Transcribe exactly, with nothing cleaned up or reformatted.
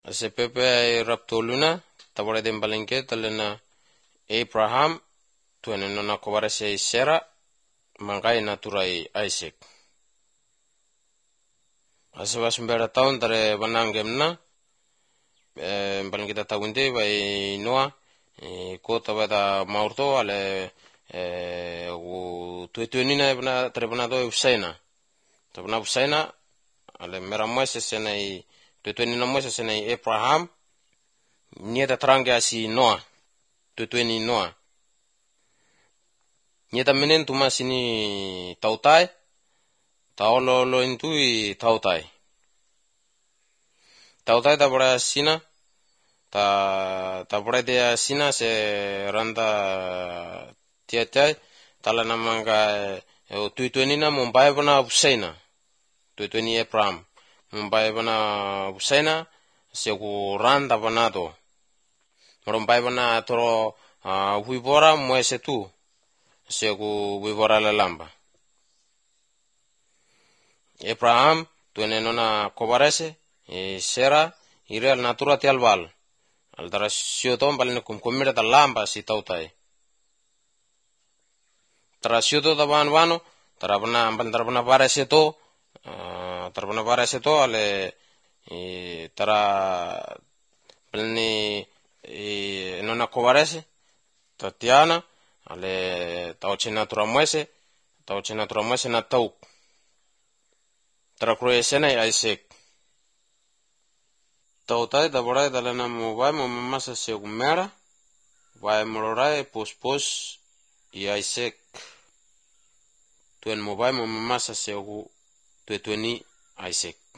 Ase pepe ay raptoluna tabore dem balinke talena Abraham tuene nona kobarese Sera mangai naturai Isaac. Ase basumbera tahun tare banangemna e, baling kita tahunde by Noah e, kota bada maurto ale e, u tuetuenina bana tare bana do usaina tabana usaina ale mera Moses senai tuetuenina Moses senai Abraham nieta trange asi Noah tuetueni Noah nieta menen tumasini tautai taolo lo intui tautai tautai tabora sina ta tabora dia sina se randa tiatai tala namanga tuetueni na mumbai bana usaina tuetueni Abraham mumbai bana usaina se ku randa bana do mumbai bana toro huibora moese tu se ku huibora la lamba Abraham tuene nona kobarese e Sera ire al natura ti albal al dara sioto balne kum komira ta lamba si tautai tara sioto ta ban vano tara bana ambal tara bana barese to tara bana barese to ale tara balne nona kobarese tatiana ale tauche natura moese tauche natura moese na tau tara croesena Isaac tautai da borai da lana mobile mo masa se gumera vai mororai pos pos i Isaac tuen mobile mo masa se gu tuetuni Isaac